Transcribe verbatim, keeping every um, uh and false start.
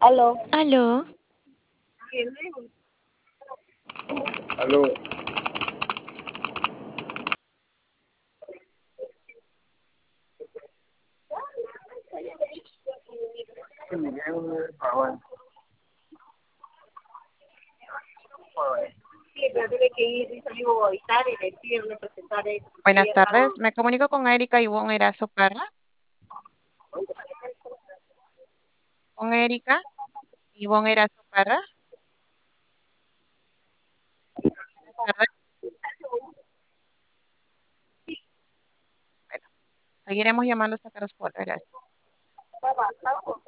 Aló. Aló, Aló, Sí, pero tiene que ir, dice amigo, a Italia y le piden representar eso, porque buenas ella está... tardes. Me comunico con Erika Ivonne Erazo Parra. Con Erika Ivonne Erazo Parra. Buenas tardes. Bueno, seguiremos llamando hasta que responda. Gracias.